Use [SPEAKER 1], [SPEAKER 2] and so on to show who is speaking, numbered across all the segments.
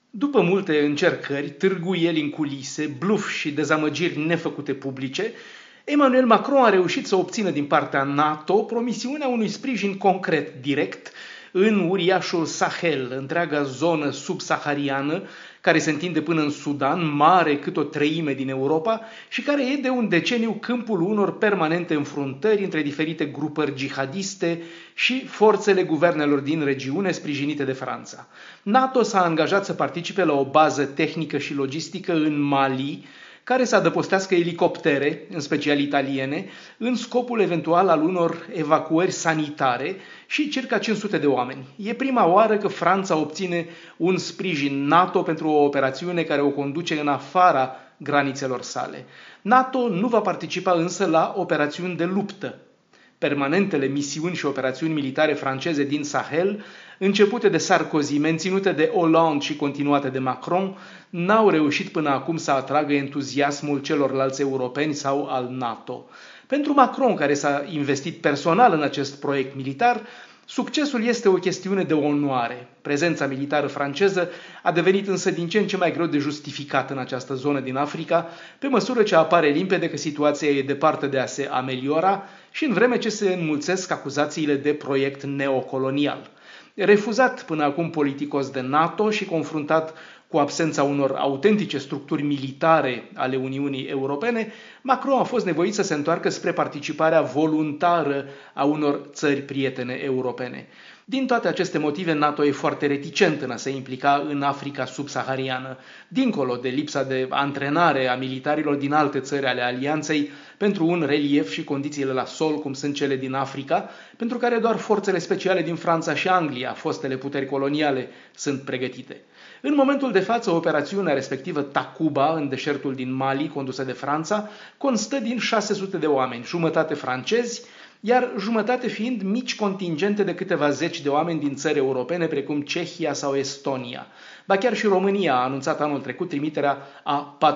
[SPEAKER 1] După multe încercări, târguieli în culise, bluf și dezamăgiri nefăcute publice, Emmanuel Macron a reușit să obțină din partea NATO promisiunea unui sprijin concret, direct, în uriașul Sahel, întreaga zonă subsahariană, care se întinde până în Sudan, mare cât o treime din Europa și care e de un deceniu câmpul unor permanente înfruntări între diferite grupări jihadiste și forțele guvernelor din regiune sprijinite de Franța. NATO s-a angajat să participe la o bază tehnică și logistică în Mali, care să adăpostească elicoptere, în special italiene, în scopul eventual al unor evacuări sanitare și circa 500 de oameni. E prima oară că Franța obține un sprijin NATO pentru o operațiune care o conduce în afara granițelor sale. NATO nu va participa însă la operațiuni de luptă. Permanentele misiuni și operațiuni militare franceze din Sahel, începute de Sarkozy, menținute de Hollande și continuate de Macron, n-au reușit până acum să atragă entuziasmul celorlalți europeni sau al NATO. Pentru Macron, care s-a investit personal în acest proiect militar, succesul este o chestiune de onoare. Prezența militară franceză a devenit însă din ce în ce mai greu de justificat în această zonă din Africa, pe măsură ce apare limpede că situația e departe de a se ameliora și în vreme ce se înmulțesc acuzațiile de proiect neocolonial. Refuzat până acum politicos de NATO și confruntat cu absența unor autentice structuri militare ale Uniunii Europene, Macron a fost nevoit să se întoarcă spre participarea voluntară a unor țări prietene europene. Din toate aceste motive, NATO e foarte reticent în a se implica în Africa subsahariană, dincolo de lipsa de antrenare a militarilor din alte țări ale alianței pentru un relief și condițiile la sol, cum sunt cele din Africa, pentru care doar forțele speciale din Franța și Anglia, fostele puteri coloniale, sunt pregătite. În momentul de față, operațiunea respectivă Takuba, în deșertul din Mali, condusă de Franța, constă din 600 de oameni, jumătate francezi, iar jumătate fiind mici contingente de câteva zeci de oameni din țări europene, precum Cehia sau Estonia. Ba chiar și România a anunțat anul trecut trimiterea a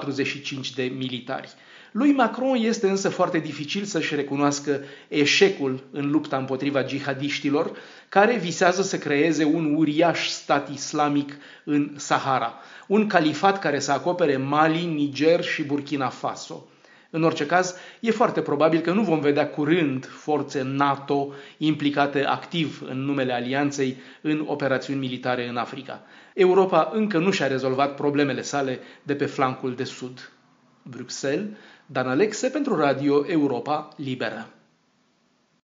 [SPEAKER 1] 45 de militari. Lui Macron este însă foarte dificil să-și recunoască eșecul în lupta împotriva jihadiștilor, care visează să creeze un uriaș stat islamic în Sahara, un califat care să acopere Mali, Niger și Burkina Faso. În orice caz, e foarte probabil că nu vom vedea curând forțe NATO implicate activ în numele alianței în operațiuni militare în Africa. Europa încă nu și-a rezolvat problemele sale de pe flancul de sud. Bruxelles, Dan Alexe pentru Radio Europa Liberă.